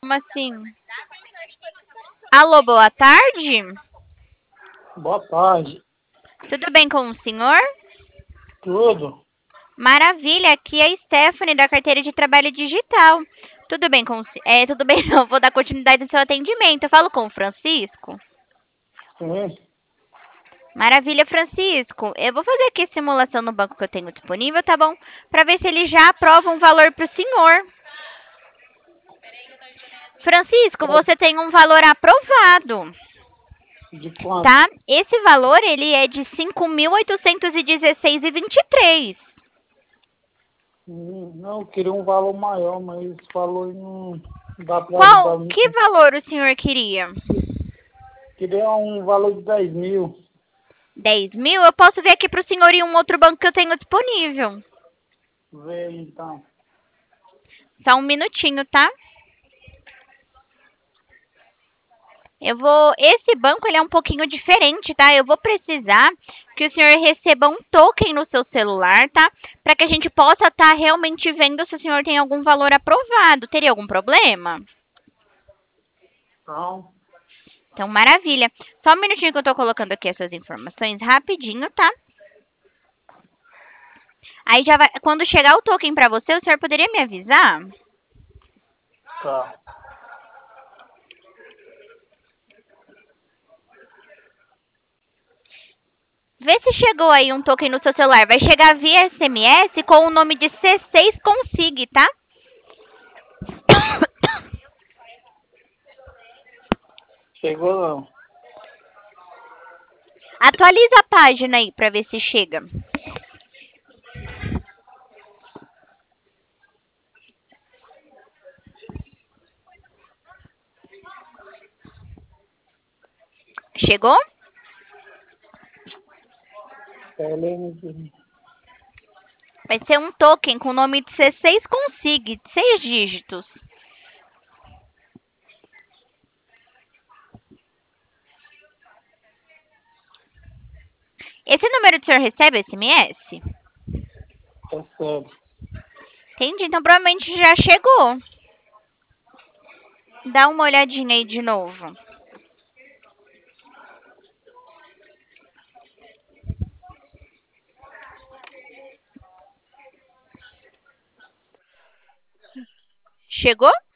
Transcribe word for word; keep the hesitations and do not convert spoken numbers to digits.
Como assim? Alô, boa tarde. Boa tarde. Tudo bem com o senhor? Tudo? Maravilha, aqui é a Stephanie da carteira de trabalho digital. Tudo bem com o se- é, tudo bem, não, vou dar continuidade no seu atendimento. Eu falo com o Francisco. Sim. Maravilha, Francisco. Eu vou fazer aqui a simulação no banco que eu tenho disponível, tá bom? Para ver se ele já aprova um valor para o senhor. Francisco, você tem um valor aprovado, De quanto? tá? Esse valor ele é de cinco mil oitocentos e dezesseis e vinte e três. Hum, Não, eu queria um valor maior, mas esse valor não dá para ajudar Qual, que muito. valor o senhor queria? Queria um valor de dez mil. Dez mil? Eu posso ver aqui para o senhor em um outro banco que eu tenho disponível. Vê aí, então. Só um minutinho, tá? Eu vou. Esse banco ele é um pouquinho diferente, tá? Eu vou precisar que o senhor receba um token no seu celular, tá? Para que a gente possa estar realmente vendo se o senhor tem algum valor aprovado. Teria algum problema? Então, Então, maravilha. Só um minutinho que eu tô colocando aqui essas informações rapidinho, tá? Aí já vai. Quando chegar o token para você, o senhor poderia me avisar? tá. Vê se chegou aí um token no seu celular. Vai chegar via S M S com o nome de C seis Consig, tá? Chegou não. Atualiza a página aí para ver se chega. Chegou? Helene de- Vai ser um token com o nome de C seis Consig, seis dígitos. Esse número o senhor recebe S M S? Recebe. Entendi, então provavelmente já chegou. Dá uma olhadinha aí de novo. Chegou?